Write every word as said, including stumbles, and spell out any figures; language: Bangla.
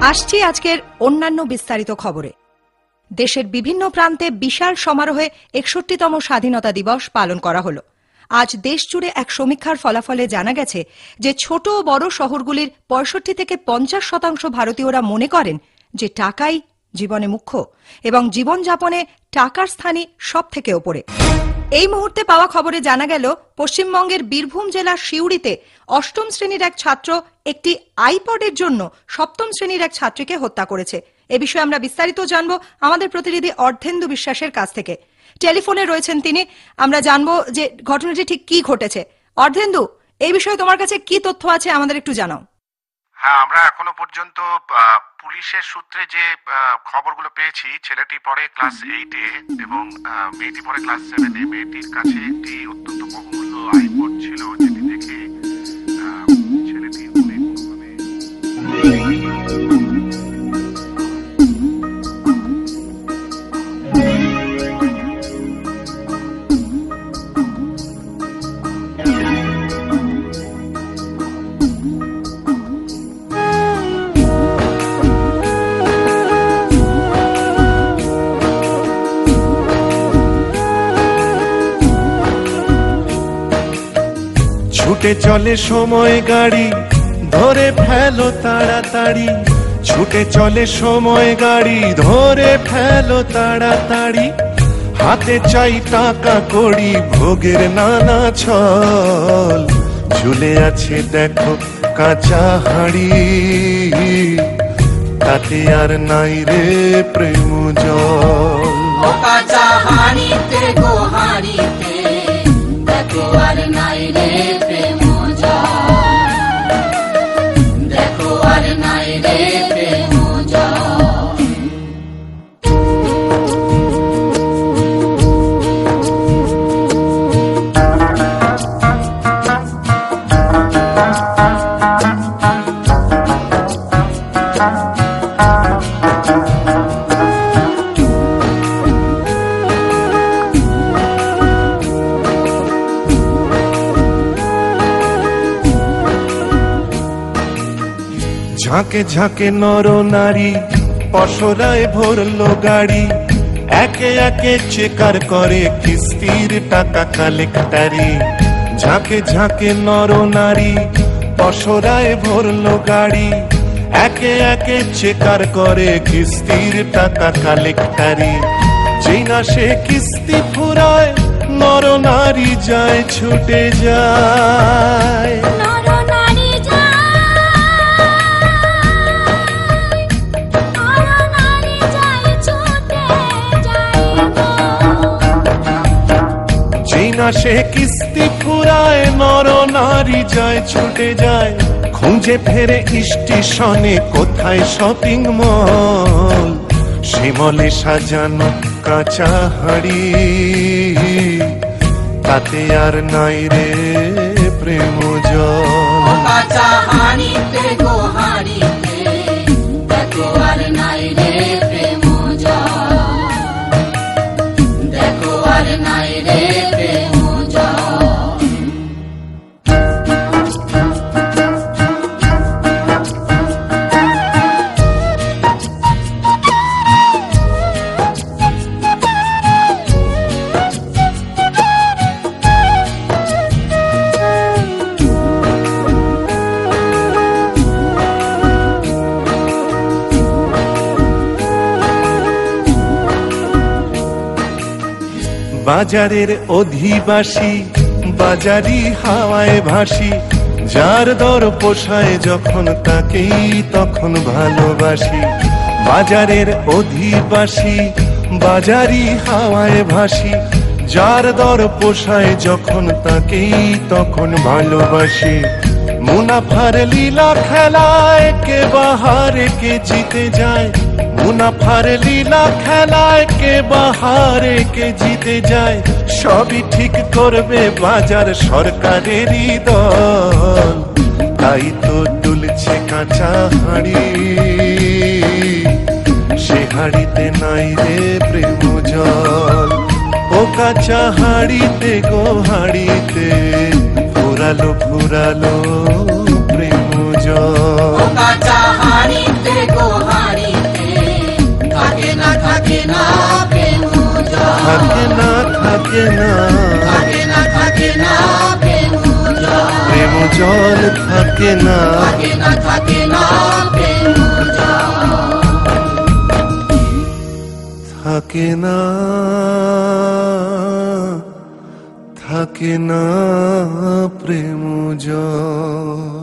আসছি আজকের অন্যান্য বিস্তারিত খবরে। দেশের বিভিন্ন প্রান্তে বিশাল সমারোহে একষট্টিতম স্বাধীনতা দিবস পালন করা হল। আজ দেশ জুড়ে এক সমীক্ষার ফলাফলে জানা গেছে যে ছোট ও বড় শহরগুলির পঁয়ষট্টি থেকে পঞ্চাশ শতাংশ ভারতীয়রা মনে করেন যে টাকাই জীবনে মুখ্য এবং জীবনযাপনে টাকার স্থানই সব থেকে ওপরে। এই মুহূর্তে পাওয়া খবরে জানা গেল পশ্চিমবঙ্গের বীরভূম জেলার সিউড়িতে অষ্টম শ্রেণীর এক ছাত্র একটি আইপডের জন্য সপ্তম শ্রেণীর এক ছাত্রীকে হত্যা করেছে। এ বিষয়ে আমরা বিস্তারিত জানব আমাদের প্রতিনিধি অর্ধেন্দু বিশ্বাসের কাছ থেকে। টেলিফোনে রয়েছেন তিনি, আমরা জানবো যে ঘটনাটি ঠিক কি ঘটেছে। অর্ধেন্দু, এই বিষয়ে তোমার কাছে কি তথ্য আছে আমাদের একটু জানাও। হ্যাঁ, আমরা এখনো পর্যন্ত পুলিশের সূত্রে যে খবরগুলো পেয়েছি, ছেলেটি পড়ে ক্লাস এইটে এবং মেয়েটি পড়ে ক্লাস সেভেনে। মেয়েটির কাছে একটি অত্যন্ত বহুমূল্য আইপড ছিল, যেটি দেখে ছেলেটি মনে কোনোভাবে ছুটে চলে সময় গাড়ি, ধরে ফেলো তাড়াতাড়ি। ছুটে চলে সময় গাড়ি, ধরে ফেলো তাড়াতাড়ি। হাতে চাই টাকা কড়ি, ভোগের নানা ছল। ঝুলে আছে দেখো কাঁচা হাঁড়ি, তাতে আর নাই রে প্রেম জল। ও কাঁচা হাঁড়িতে গো হাঁড়িতে দেখো আর নাই রে প্রেম জল, দেখো আর নাই রে প্রেম জল। ঝাঁকে ঝাঁকে নর নারী, পসরায় ভরলো গাড়ি। একে একে চেকার করে কিস্তির টাকা কালেক্টারি। ঝাঁকে ঝাঁকে নর নারী, পসরায় ভরলো গাড়ি। একে একে চেকার করে কিস্তির টাকা কালেক্টারি। যেই না সে কিস্তি ফুরায়, নর নারী যায় ছুটে যায়। না সে কিস্তি ফুরায়, নর নারী যায় ছুটে যায়। খুঁজে ফেরে স্টেশনে কোথায় শপিং মল। শিমলে সাজানো কাঁচা হাঁড়ি, তাতে আর নাই রে প্রেম জল। কাঁচা হাঁড়িতে গো হাঁড়িতে দেখো আর নাই রে প্রেম জল, দেখো আর নাই রে প্রেম জল। বাজারের অধিবাসী, বাজারি হাওয়ায় ভাসি। যার দর পোষায় যখন তাকেই তখন ভালোবাসি। বাজারের অধিবাসী, বাজারি হাওয়ায় ভাসি। যার দর পোষায় যখন তাকেই তখন ভালোবাসি। মুনাফার লীলা খেলায় কে বাহারে কে জিতে যায়। মুনাফার লীলা খেলায় কে বাহারে কে জিতে যায়। সবই ঠিক করবে বাজার সরকারেরই দল। তাই তো তুলছে কাঁচা হাঁড়ি, সে হাঁড়িতে নাই রে প্রেম জল। ও কাঁচা হাঁড়িতে গো হাঁড়িতে ফুরালো ফুরালো প্রেম জল। কাঁচা হাঁড়িতে গো জল থাকে না, থাকে না থাকে না প্রেম জল থাকে না, থাকে না প্রেম জল।